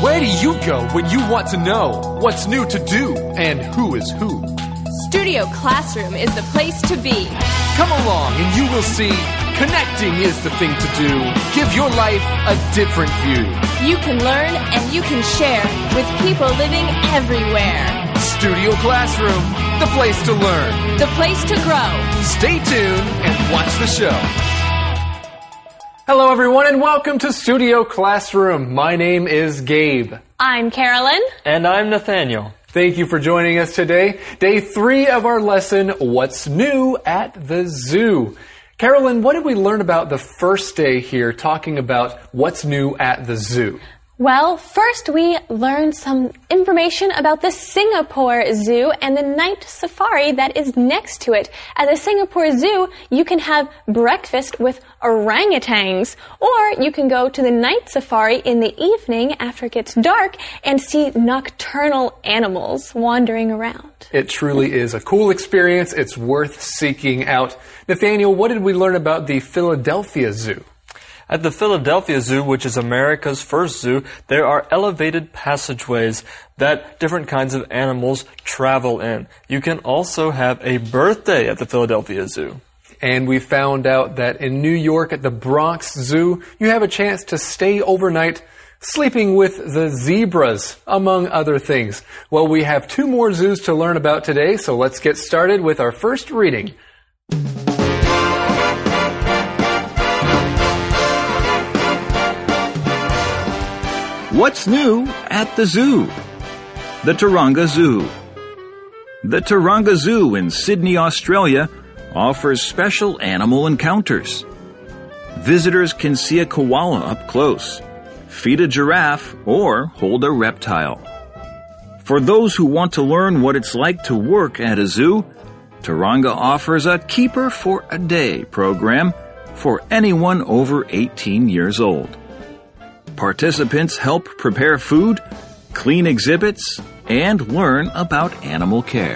Where do you go when you want to know what's new to do and who is who? Studio Classroom is the place to be. Come along and you will see connecting is the thing to do. Give your life a different view. You can learn and you can share with people living everywhere. Studio Classroom, the place to learn. The place to grow. Stay tuned and watch the show. Hello everyone and welcome to Studio Classroom. My name is Gabe. I'm Carolyn. And I'm Nathaniel. Thank you for joining us today. Day 3 of our lesson, What's New at the Zoo? Carolyn, what did we learn about the first day here talking about what's new at the zoo? Well, first we learned some information about the Singapore Zoo and the night safari that is next to it. At the Singapore Zoo, you can have breakfast with orangutans, or you can go to the night safari in the evening after it gets dark and see nocturnal animals wandering around. It truly is a cool experience. It's worth seeking out. Nathaniel, what did we learn about the Philadelphia Zoo? At the Philadelphia Zoo, which is America's first zoo, there are elevated passageways that different kinds of animals travel in. You can also have a birthday at the Philadelphia Zoo. And we found out that in New York at the Bronx Zoo, you have a chance to stay overnight sleeping with the zebras, among other things. Well, we have 2 more zoos to learn about today, so let's get started with our first reading. What's new at the zoo? The Taronga Zoo. The Taronga Zoo in Sydney, Australia offers special animal encounters. Visitors can see a koala up close, feed a giraffe, or hold a reptile. For those who want to learn what it's like to work at a zoo, Taronga offers a Keeper for a Day program for anyone over 18 years old. Participants help prepare food, clean exhibits, and learn about animal care.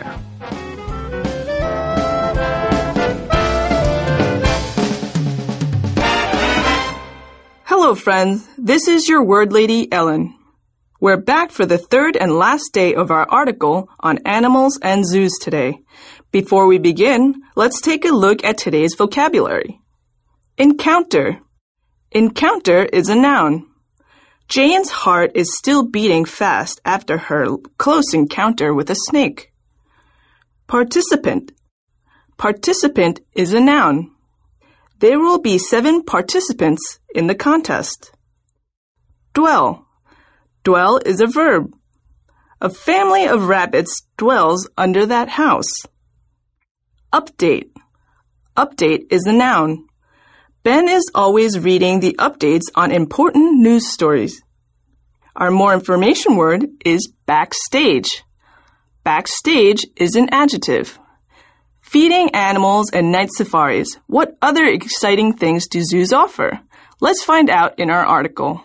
Hello friends, this is your word lady Ellen. We're back for the 3rd and last day of our article on animals and zoos today. Before we begin, let's take a look at today's vocabulary. Encounter. Encounter is a noun. Jane's heart is still beating fast after her close encounter with a snake. Participant. Participant is a noun. There will be 7 participants in the contest. Dwell. Dwell is a verb. A family of rabbits dwells under that house. Update. Update is a noun. Ben is always reading the updates on important news stories. Our more information word is backstage. Backstage is an adjective. Feeding animals and night safaris. What other exciting things do zoos offer? Let's find out in our article.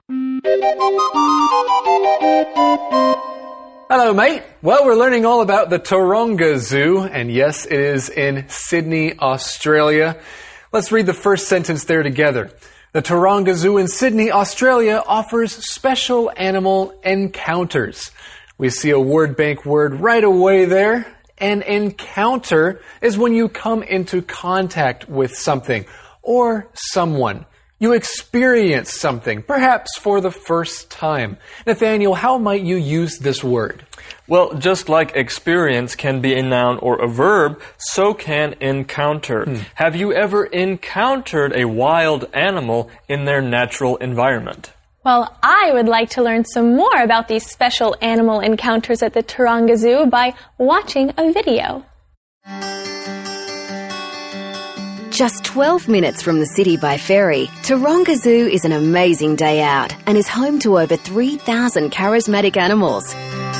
Hello, mate. Well, we're learning all about the Taronga Zoo, and yes, it is in Sydney, Australia. Let's read the first sentence there together. The Taronga Zoo in Sydney, Australia offers special animal encounters. We see a word bank word right away there. An encounter is when you come into contact with something or someone. You experience something, perhaps for the first time. Nathaniel, how might you use this word? Well, just like experience can be a noun or a verb, so can encounter. Have you ever encountered a wild animal in their natural environment? Well, I would like to learn some more about these special animal encounters at the Taronga Zoo by watching a video. Just 12 minutes from the city by ferry, Taronga Zoo is an amazing day out and is home to over 3,000 charismatic animals.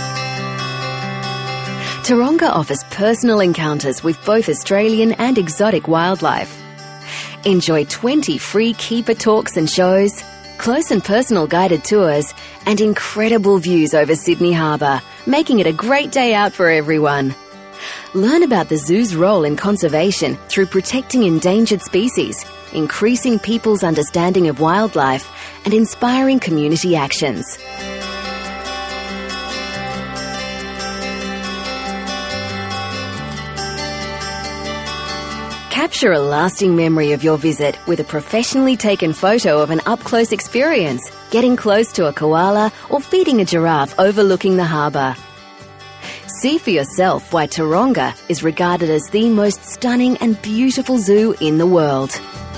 Taronga offers personal encounters with both Australian and exotic wildlife. Enjoy 20 free keeper talks and shows, close and personal guided tours, and incredible views over Sydney Harbour, making it a great day out for everyone. Learn about the zoo's role in conservation through protecting endangered species, increasing people's understanding of wildlife, and inspiring community actions. Capture a lasting memory of your visit with a professionally taken photo of an up-close experience, getting close to a koala or feeding a giraffe overlooking the harbour. See for yourself why Taronga is regarded as the most stunning and beautiful zoo in the world.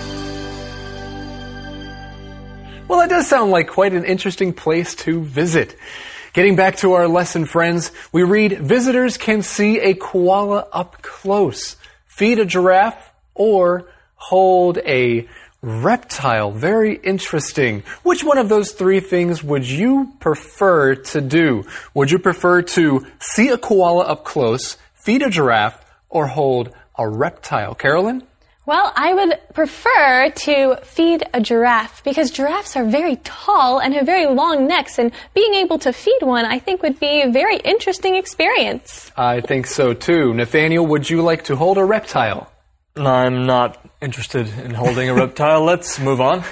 Well, that does sound like quite an interesting place to visit. Getting back to our lesson, friends, we read, visitors can see a koala up close, feed a giraffe, or hold a reptile. Very interesting. Which one of those three things would you prefer to do? Would you prefer to see a koala up close, feed a giraffe, or hold a reptile? Carolyn? Well, I would prefer to feed a giraffe because giraffes are very tall and have very long necks, and being able to feed one I think would be a very interesting experience. I think so too. Nathaniel, would you like to hold a reptile? I'm not interested in holding a reptile. Let's move on.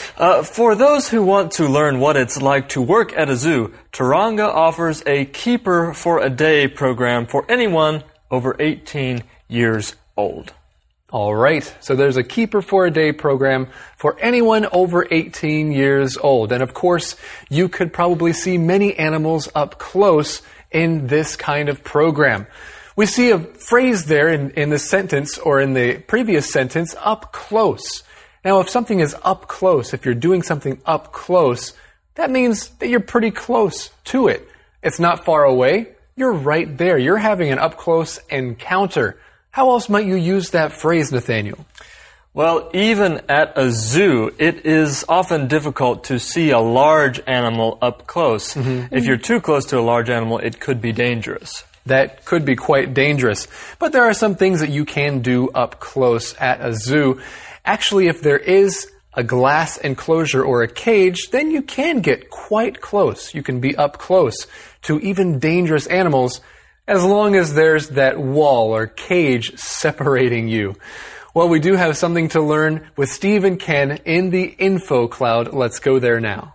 For those who want to learn what it's like to work at a zoo, Taronga offers a Keeper for a Day program for anyone over 18 years old. All right, so there's a Keeper for a Day program for anyone over 18 years old. And of course, you could probably see many animals up close in this kind of program. We see a phrase there in the sentence, or in the previous sentence, up close. Now, if something is up close, if you're doing something up close, that means that you're pretty close to it. It's not far away. You're right there. You're having an up-close encounter. How else might you use that phrase, Nathaniel? Well, even at a zoo, it is often difficult to see a large animal up close. If you're too close to a large animal, it could be dangerous. That could be quite dangerous. But there are some things that you can do up close at a zoo. Actually, if there is a glass enclosure or a cage, then you can get quite close. You can be up close to even dangerous animals, as long as there's that wall or cage separating you. Well, we do have something to learn with Steve and Ken in the Info Cloud. Let's go there now.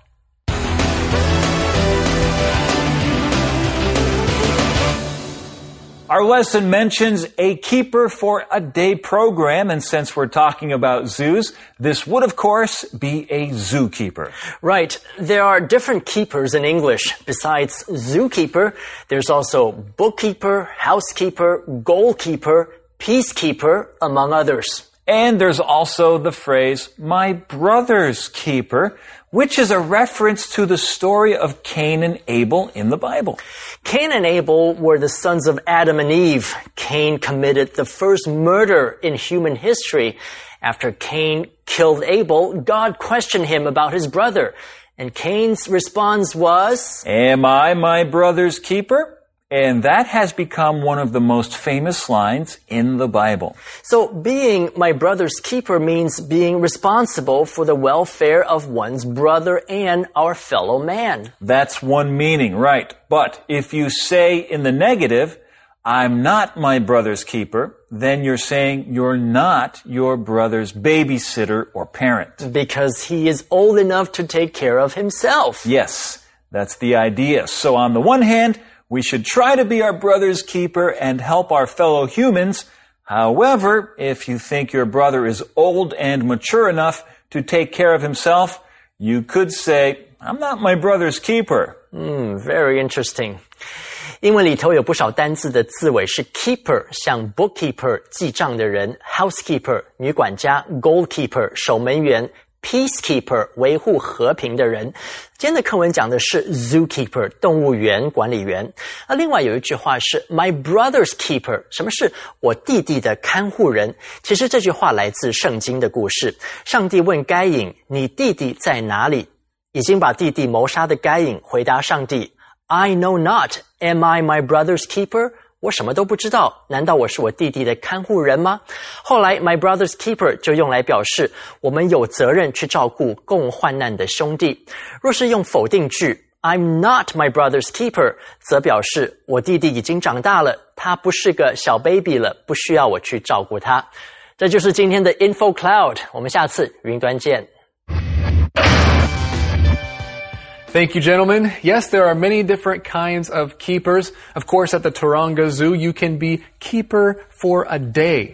Our lesson mentions a Keeper for a Day program, and since we're talking about zoos, this would, of course, be a zookeeper. Right. There are different keepers in English. Besides zookeeper, there's also bookkeeper, housekeeper, goalkeeper, peacekeeper, among others. And there's also the phrase, my brother's keeper, which is a reference to the story of Cain and Abel in the Bible. Cain and Abel were the sons of Adam and Eve. Cain committed the first murder in human history. After Cain killed Abel, God questioned him about his brother. And Cain's response was, am I my brother's keeper? And that has become one of the most famous lines in the Bible. So being my brother's keeper means being responsible for the welfare of one's brother and our fellow man. That's one meaning, right. But if you say in the negative, I'm not my brother's keeper, then you're saying you're not your brother's babysitter or parent. Because he is old enough to take care of himself. Yes, that's the idea. So on the one hand, we should try to be our brother's keeper and help our fellow humans. However, if you think your brother is old and mature enough to take care of himself, you could say, I'm not my brother's keeper. Very interesting. 英文里头有不少单字的字尾是 keeper， 像 bookkeeper 记账的人， housekeeper 女管家， goalkeeper 守门员， peacekeeper 维护和平的人。今天的课文讲的是 zookeeper 动物园管理员。另外有一句话是 my brother's keeper， 什么是我弟弟的看护人？其实这句话来自圣经的故事。上帝问该隐，你弟弟在哪里？已经把弟弟谋杀的该隐回答上帝， I know not, am I my brother's keeper？ 我什么都不知道，难道我是我弟弟的看护人吗？后来 my brother's keeper 就用来表示我们有责任去照顾共患难的兄弟。若是用否定句 I'm not my brother's keeper， 则表示我弟弟已经长大了，他不是个小 baby 了，不需要我去照顾他。这就是今天的 Info Cloud， 我们下次云端见。 Thank you, gentlemen. Yes, there are many different kinds of keepers. Of course, at the Taronga Zoo, you can be keeper for a day.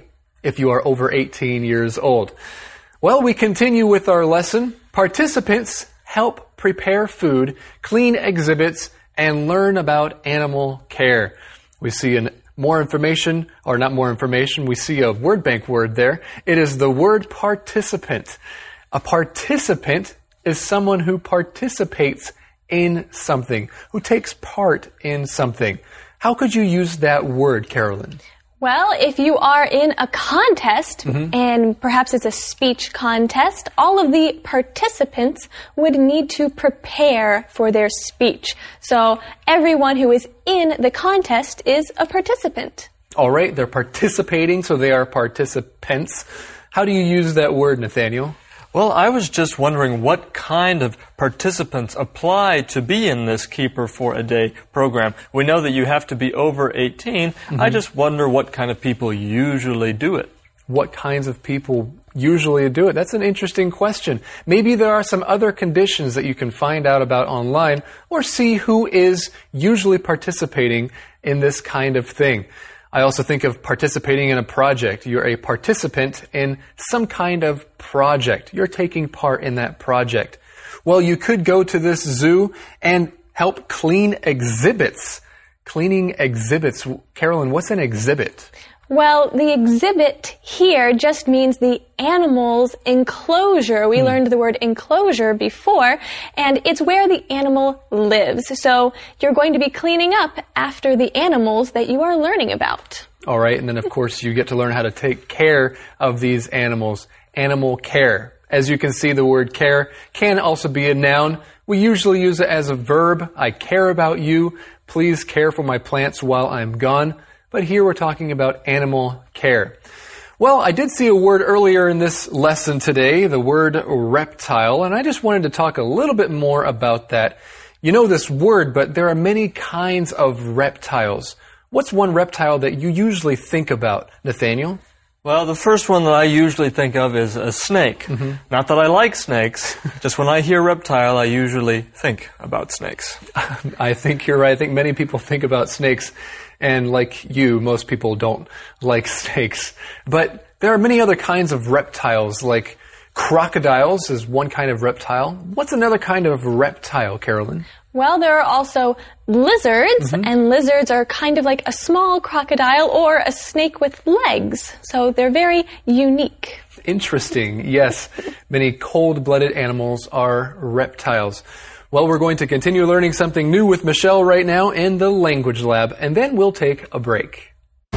if you are over 18 years old. Well, we continue with our lesson. Participants help prepare food, clean exhibits, and learn about animal care. We see more information, or not more information, we see a word bank word there. It is the word participant. A participant is someone who participates in something, who takes part in something. How could you use that word, Carolyn? Well, if you are in a contest, and perhaps it's a speech contest, all of the participants would need to prepare for their speech. So everyone who is in the contest is a participant. All right, they're participating, so they are participants. How do you use that word, Nathaniel? Well, I was just wondering what kind of participants apply to be in this Keeper for a Day program. We know that you have to be over 18. I just wonder what kind of people usually do it. What kinds of people usually do it? That's an interesting question. Maybe there are some other conditions that you can find out about online or see who is usually participating in this kind of thing. I also think of participating in a project. You're a participant in some kind of project. You're taking part in that project. Well, you could go to this zoo and help clean exhibits. Cleaning exhibits. Carolyn, what's an exhibit? Well, the exhibit here just means the animal's enclosure. We learned the word enclosure before, and it's where the animal lives. So you're going to be cleaning up after the animals that you are learning about. All right, and then of course you get to learn how to take care of these animals. Animal care. As you can see, the word care can also be a noun. We usually use it as a verb. I care about you. Please care for my plants while I'm gone. But here we're talking about animal care. Well, I did see a word earlier in this lesson today, the word reptile, and I just wanted to talk a little bit more about that. You know this word, but there are many kinds of reptiles. What's one reptile that you usually think about, Nathaniel? Well, the first one that I usually think of is a snake. Not that I like snakes, just when I hear reptile, I usually think about snakes. I think you're right. I think many people think about snakes. And like you, most people don't like snakes. But there are many other kinds of reptiles, like crocodiles is one kind of reptile. What's another kind of reptile, Carolyn? Well, there are also lizards, and lizards are kind of like a small crocodile or a snake with legs. So they're very unique. Interesting, yes. Many cold-blooded animals are reptiles. Well, we're going to continue learning something new with Michelle right now in the Language Lab, and then we'll take a break.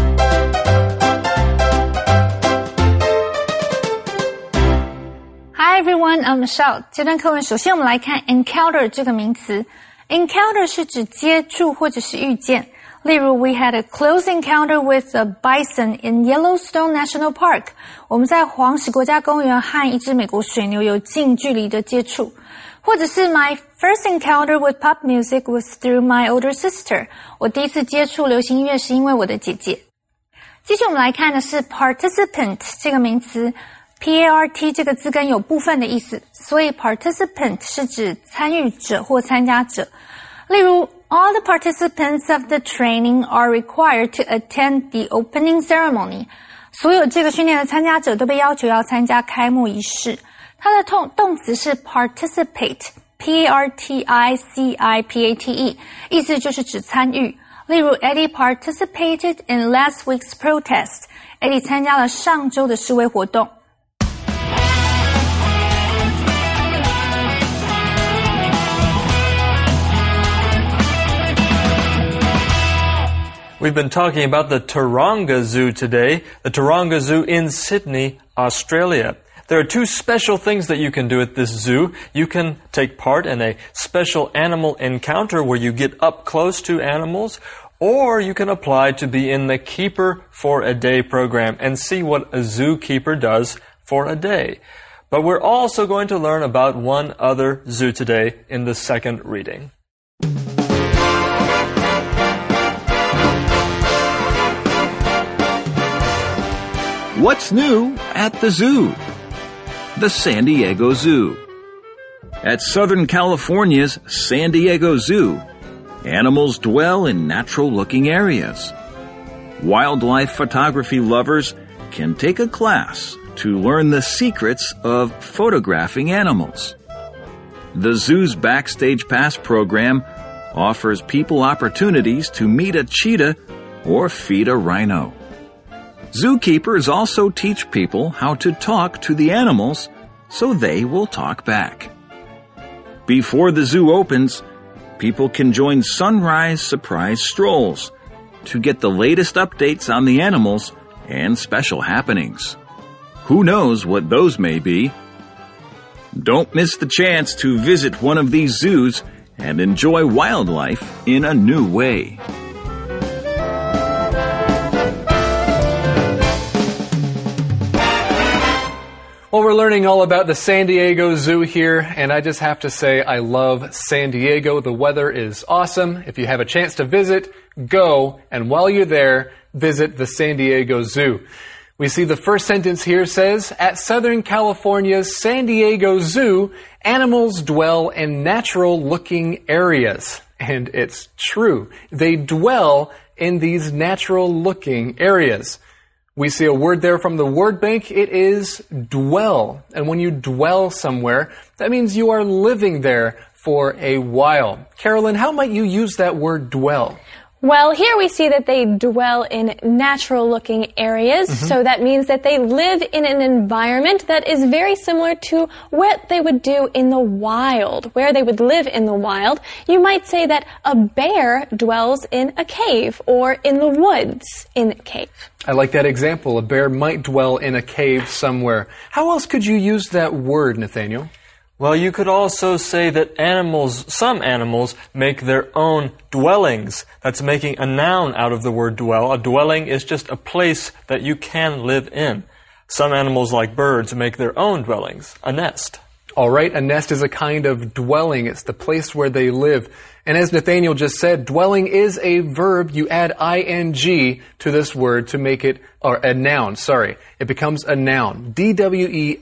Hi everyone, I'm Michelle. 这段课文首先我们来看 encounter 这个名词。Encounter 是指接触或者是遇见。例如 we had a close encounter with a bison in Yellowstone National Park. 我们在黄石国家公园和一只美国水牛有近距离的接触。或者是 my first encounter with pop music was through my older sister. 我第一次接触流行音乐是因为我的姐姐。接下来我们来看的是 participant 这个名词。P-A-R-T 这个字根有部分的意思，所以 participant 是指参与者或参加者。例如 all the participants of the training are required to attend the opening ceremony. 所有这个训练的参加者都被要求要参加开幕仪式。它的动词是 participate, P-A-R-T-I-C-I-P-A-T-E, 意思就是指参与。例如 Eddie participated in last week's protest. Eddie 参加了上周的示威活动。 We've been talking about the Taronga Zoo today, the Taronga Zoo in Sydney, Australia. There are two special things that you can do at this zoo. You can take part in a special animal encounter where you get up close to animals, or you can apply to be in the Keeper for a Day program and see what a zookeeper does for a day. But we're also going to learn about one other zoo today in the second reading. What's new at the zoo? The San Diego Zoo. At Southern California's San Diego Zoo, animals dwell in natural-looking areas. Wildlife photography lovers can take a class to learn the secrets of photographing animals. The zoo's Backstage Pass program offers people opportunities to meet a cheetah or feed a rhino. Zookeepers also teach people how to talk to the animals so they will talk back. Before the zoo opens, people can join sunrise surprise strolls to get the latest updates on the animals and special happenings. Who knows what those may be? Don't miss the chance to visit one of these zoos and enjoy wildlife in a new way. Well, we're learning all about the San Diego Zoo here, and I just have to say I love San Diego. The weather is awesome. If you have a chance to visit, go, and while you're there, visit the San Diego Zoo. We see the first sentence here says, at Southern California's San Diego Zoo, animals dwell in natural-looking areas. And it's true. They dwell in these natural-looking areas. We see a word there from the word bank. It is dwell. And when you dwell somewhere, that means you are living there for a while. Carolyn, how might you use that word dwell? Well, here we see that they dwell in natural-looking areas, so that means that they live in an environment that is very similar to what they would do in the wild, where they would live in the wild. You might say that a bear dwells in a cave or in the woods in a cave. I like that example. A bear might dwell in a cave somewhere. How else could you use that word, Nathaniel? Well, you could also say that some animals make their own dwellings. That's making a noun out of the word dwell. A dwelling is just a place that you can live in. Some animals, like birds, make their own dwellings, a nest. All right, a nest is a kind of dwelling. It's the place where they live. And as Nathaniel just said, dwelling is a verb. You add ing to this word to make it, or a noun, sorry. It becomes a noun. D-W-E-L-L-I-N-G.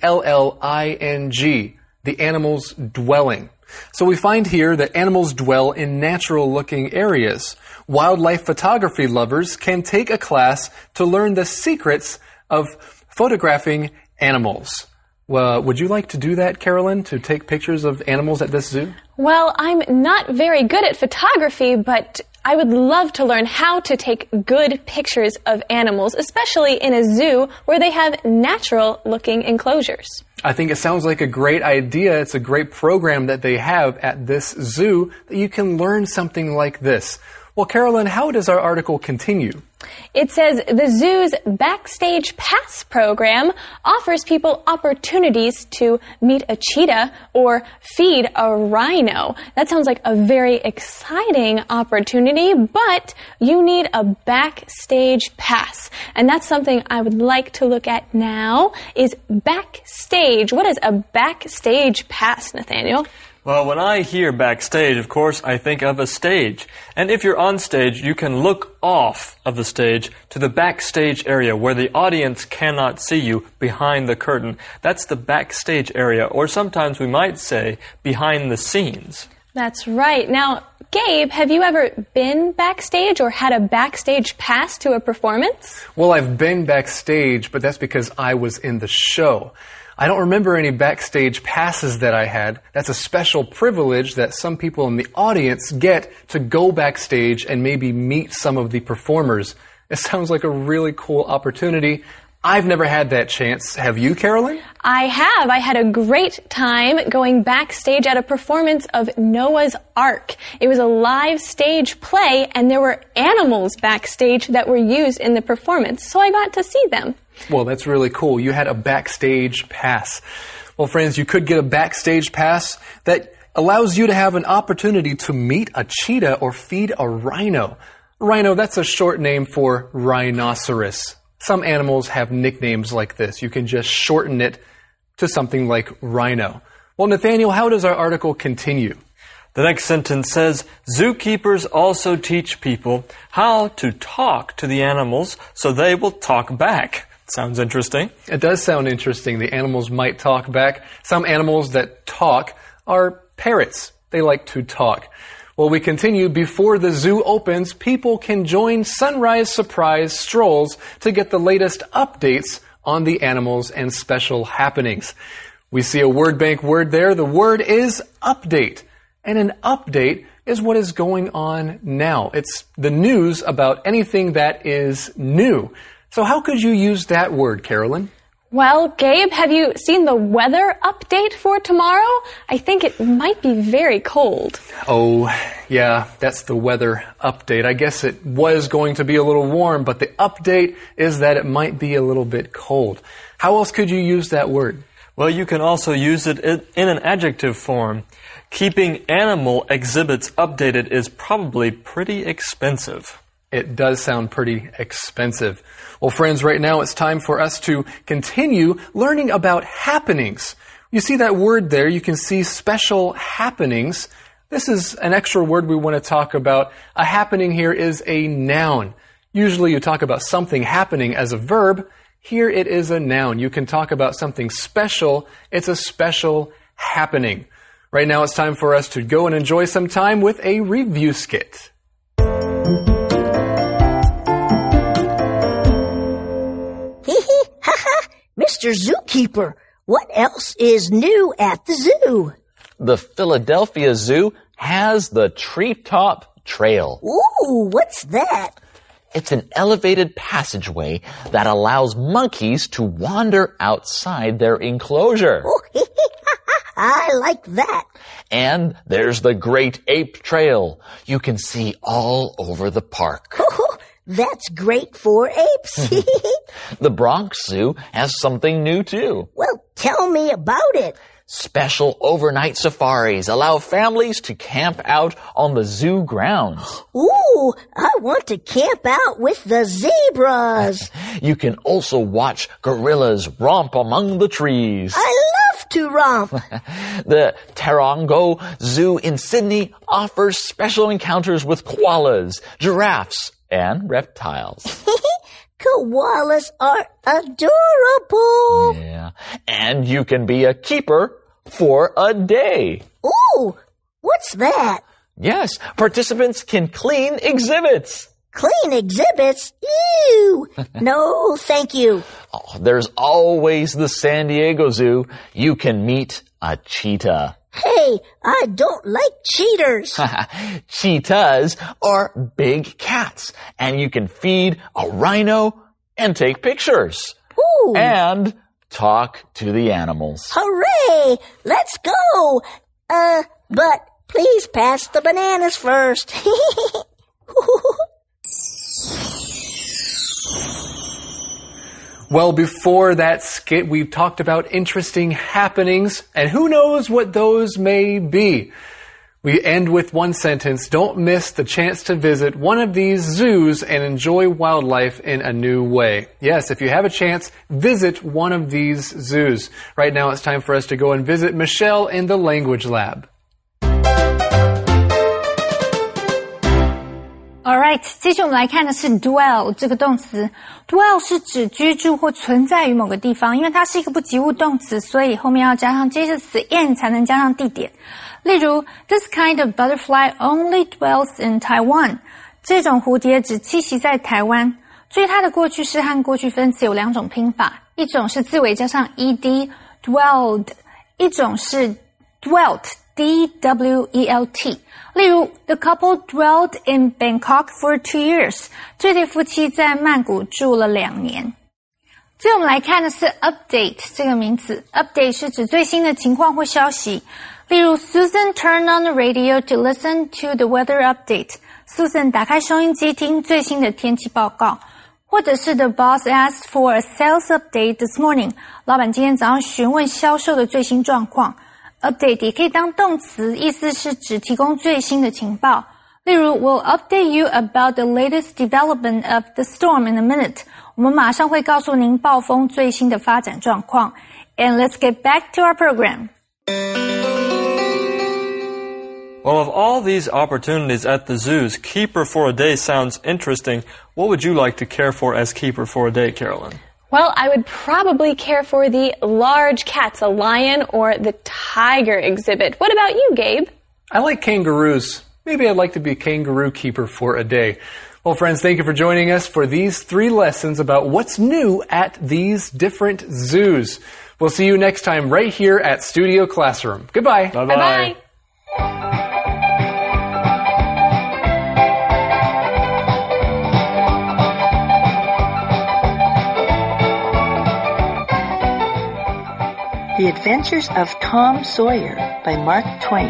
The animal's dwelling. So we find here that animals dwell in natural-looking areas. Wildlife photography lovers can take a class to learn the secrets of photographing animals. Well, would you like to do that, Carolyn, to take pictures of animals at this zoo? Well, I'm not very good at photography, but I would love to learn how to take good pictures of animals, especially in a zoo where they have natural-looking enclosures. I think it sounds like a great idea. It's a great program that they have at this zoo that you can learn something like this. Well, Carolyn, how does our article continue? It says the zoo's Backstage Pass program offers people opportunities to meet a cheetah or feed a rhino. That sounds like a very exciting opportunity, but you need a Backstage Pass. And that's something I would like to look at now is Backstage. What is a Backstage Pass, Nathaniel? Well, when I hear backstage, of course, I think of a stage. And if you're on stage, you can look off of the stage to the backstage area where the audience cannot see you behind the curtain. That's the backstage area, or sometimes we might say behind the scenes. That's right. Now, Gabe, have you ever been backstage or had a backstage pass to a performance? Well, I've been backstage, but that's because I was in the show. I don't remember any backstage passes that I had. That's a special privilege that some people in the audience get to go backstage and maybe meet some of the performers. It sounds like a really cool opportunity. I've never had that chance. Have you, Carolyn? I have. I had a great time going backstage at a performance of Noah's Ark. It was a live stage play, and there were animals backstage that were used in the performance, so I got to see them. Well, that's really cool. You had a backstage pass. Well, friends, you could get a backstage pass that allows you to have an opportunity to meet a cheetah or feed a rhino. Rhino, that's a short name for rhinoceros. Some animals have nicknames like this. You can just shorten it to something like rhino. Well, Nathaniel, how does our article continue? The next sentence says, zookeepers also teach people how to talk to the animals so they will talk back. Sounds interesting. It does sound interesting. The animals might talk back. Some animals that talk are parrots. They like to talk. Well, we continue. Before the zoo opens, people can join sunrise surprise strolls to get the latest updates on the animals and special happenings. We see a word bank word there. The word is update. And an update is what is going on now. It's the news about anything that is new. So how could you use that word, Carolyn? Well, Gabe, have you seen the weather update for tomorrow? I think it might be very cold. Oh, yeah, that's the weather update. I guess it was going to be a little warm, but the update is that it might be a little bit cold. How else could you use that word? Well, you can also use it in an adjective form. Keeping animal exhibits updated is probably pretty expensive. It does sound pretty expensive. Well, friends, right now it's time for us to continue learning about happenings. You see that word there, you can see special happenings. This is an extra word we want to talk about. A happening here is a noun. Usually you talk about something happening as a verb. Here it is a noun. You can talk about something special. It's a special happening. Right now it's time for us to go and enjoy some time with a review skit. Mr. Zookeeper, what else is new at the zoo? The Philadelphia Zoo has the Treetop Trail. Ooh, what's that? It's an elevated passageway that allows monkeys to wander outside their enclosure. I like that. And there's the Great Ape Trail. You can see all over the park. That's great for apes. The Bronx Zoo has something new too. Well, tell me about it. Special overnight safaris allow families to camp out on the zoo grounds. Ooh, I want to camp out with the zebras. You can also watch gorillas romp among the trees. I love to romp. The Taronga Zoo in Sydney offers special encounters with koalas, giraffes, and reptiles. Koalas are adorable. Yeah. And you can be a keeper for a day. Ooh, what's that? Yes, participants can clean exhibits. Clean exhibits? Ew! No, thank you. Oh, there's always the San Diego Zoo. You can meet a cheetah. Hey, I don't like cheaters. Cheetahs are big cats, and you can feed a rhino and take pictures. Ooh. And talk to the animals. Hooray! Let's go! But please pass the bananas first. Well, before that skit, we talked about interesting happenings, and who knows what those may be. We end with one sentence. Don't miss the chance to visit one of these zoos and enjoy wildlife in a new way. Yes, if you have a chance, visit one of these zoos. Right now, it's time for us to go and visit Michelle in the Language Lab. Alright， 接着我们来看的是 dwell 这个动词。dwell 是指居住或存在于某个地方，因为它是一个不及物动词，所以后面要加上介系词 in 才能加上地点。例如 ，This kind of butterfly only dwells in Taiwan。这种蝴蝶只栖息在台湾。注意它的过去式和过去分词有两种拼法，一种是字尾加上 ed dwelled， 一种是 dwelt。D-W-E-L-T 例如 The couple dwelled in Bangkok for 2 years 这对夫妻在曼谷住了2年。最后我们来看的是 update 这个名词。 update 是指最新的情况或消息。例如 Susan turned on the radio to listen to the weather update Susan 打开收音机听最新的天气报告。或者是 The boss asked for a sales update this morning 老板今天早上询问销售的最新状况。Update 也可以当动词，意思是指提供最新的情报。例如 We'll update you about the latest development of the storm in a minute 我们马上会告诉您暴风最新的发展状况。And let's get back to our program. Well, of all these opportunities at the zoos, keeper for a day sounds interesting. What would you like to care for as keeper for a day, Carolyn? Well, I would probably care for the large cats, a lion or the tiger exhibit. What about you, Gabe? I like kangaroos. Maybe I'd like to be a kangaroo keeper for a day. Well, friends, thank you for joining us for these 3 lessons about what's new at these different zoos. We'll see you next time right here at Studio Classroom. Goodbye. Bye-bye. Bye-bye. The Adventures of Tom Sawyer by Mark Twain.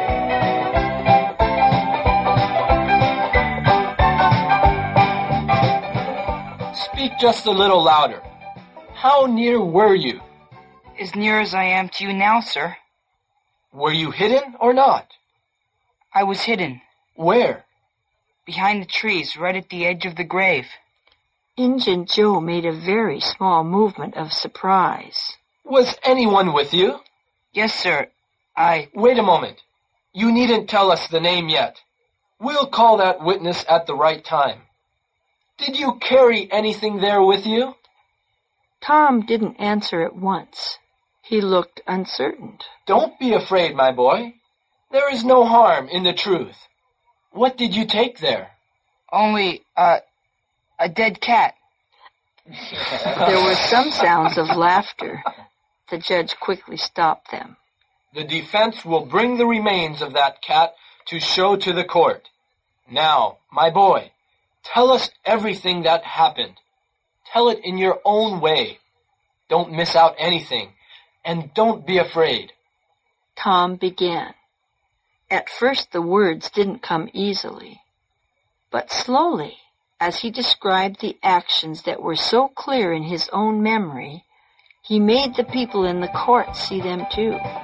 Speak just a little louder. How near were you? As near as I am to you now, sir. Were you hidden or not? I was hidden. Where? Behind the trees, right at the edge of the grave. Injun Joe made a very small movement of surprise. Was anyone with you? Yes, sir. Wait a moment. You needn't tell us the name yet. We'll call that witness at the right time. Did you carry anything there with you? Tom didn't answer at once. He looked uncertain. Don't be afraid, my boy. There is no harm in the truth. What did you take there? Only, a dead cat. There were some sounds of laughter. The judge quickly stopped them. The defense will bring the remains of that cat to show to the court. Now, my boy, tell us everything that happened. Tell it in your own way. Don't miss out anything, and don't be afraid. Tom began. At first the words didn't come easily, but slowly, as he described the actions that were so clear in his own memory, he made the people in the court see them too.